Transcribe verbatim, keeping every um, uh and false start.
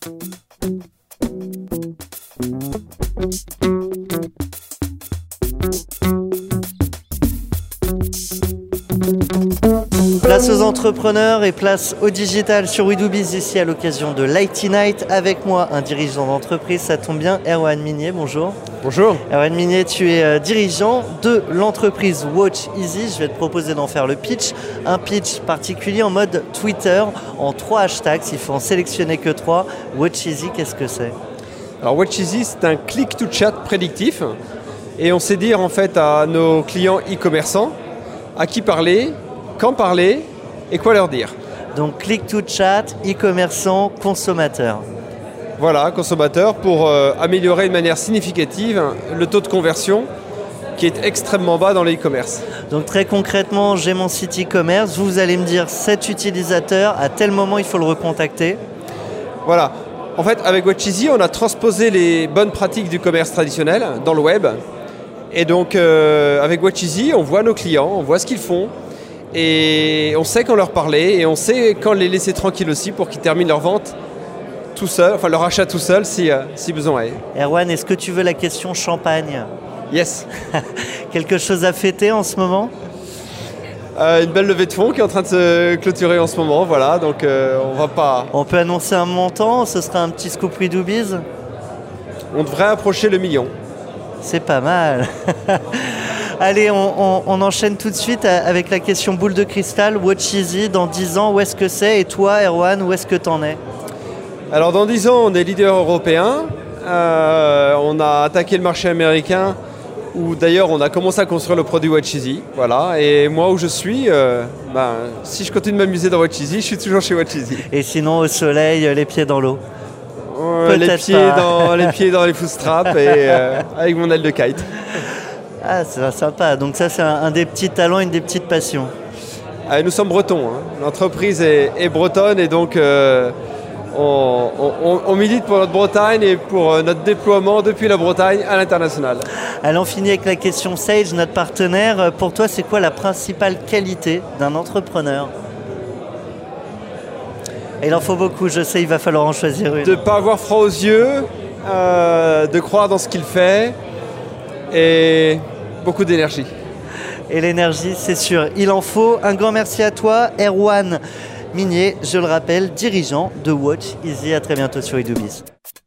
Place aux entrepreneurs et place au digital sur WeDoBiz ici à l'occasion de l'I T Night. Avec moi, un dirigeant d'entreprise, ça tombe bien, Erwan Minier, bonjour. Bonjour. Erwan Minier, tu es euh, dirigeant de l'entreprise WatchEasy. Je vais te proposer d'en faire le pitch. Un pitch particulier en mode Twitter, en trois hashtags. Il faut en sélectionner que trois. WatchEasy, qu'est-ce que c'est? Alors WatchEasy, c'est un click-to-chat prédictif. Et on sait dire en fait à nos clients e-commerçants à qui parler, quand parler et quoi leur dire. Donc click to chat, e-commerçant, consommateur. Voilà, consommateur pour euh, améliorer de manière significative le taux de conversion qui est extrêmement bas dans le e-commerce. Donc très concrètement, j'ai mon site e-commerce, vous allez me dire cet utilisateur, à tel moment il faut le recontacter. Voilà, en fait avec WatchEasy, on a transposé les bonnes pratiques du commerce traditionnel dans le web. Et donc euh, avec WatchEasy, on voit nos clients, on voit ce qu'ils font. Et on sait quand leur parler et on sait quand les laisser tranquilles aussi pour qu'ils terminent leur vente tout seul, enfin leur achat tout seul si, euh, si besoin est. Erwan, est-ce que tu veux la question champagne? Yes. Quelque chose à fêter en ce moment? euh, Une belle levée de fonds qui est en train de se clôturer en ce moment, voilà, donc euh, on va pas... On peut annoncer un montant, ce sera un petit scoop WeDoBiz? On devrait approcher le million. C'est pas mal. Allez, on, on, on enchaîne tout de suite avec la question boule de cristal. WatchEasy, dans dix ans, où est-ce que c'est? Et toi, Erwan, où est-ce que t'en es? Alors dans dix ans, on est leader européen. Euh, on a attaqué le marché américain, où d'ailleurs on a commencé à construire le produit WatchEasy. Voilà. Et moi, où je suis, euh, ben, si je continue de m'amuser dans WatchEasy, je suis toujours chez WatchEasy. Et sinon, au soleil, les pieds dans l'eau? euh, les, pieds dans, les pieds dans les footstraps et euh, avec mon aile de kite. Ah, c'est sympa. Donc ça, c'est un, un des petits talents, une des petites passions. Ah, nous sommes bretons. Hein. L'entreprise est, est bretonne et donc euh, on, on, on milite pour notre Bretagne et pour euh, notre déploiement depuis la Bretagne à l'international. Allez, on finit avec la question Sage, notre partenaire. Pour toi, c'est quoi la principale qualité d'un entrepreneur? Il en faut beaucoup, je sais, il va falloir en choisir une. De ne pas avoir froid aux yeux, euh, de croire dans ce qu'il fait et beaucoup d'énergie. Et l'énergie, c'est sûr, il en faut. Un grand merci à toi, Erwan Minier, je le rappelle, dirigeant de WatchEasy. À très bientôt sur WeDoBiz.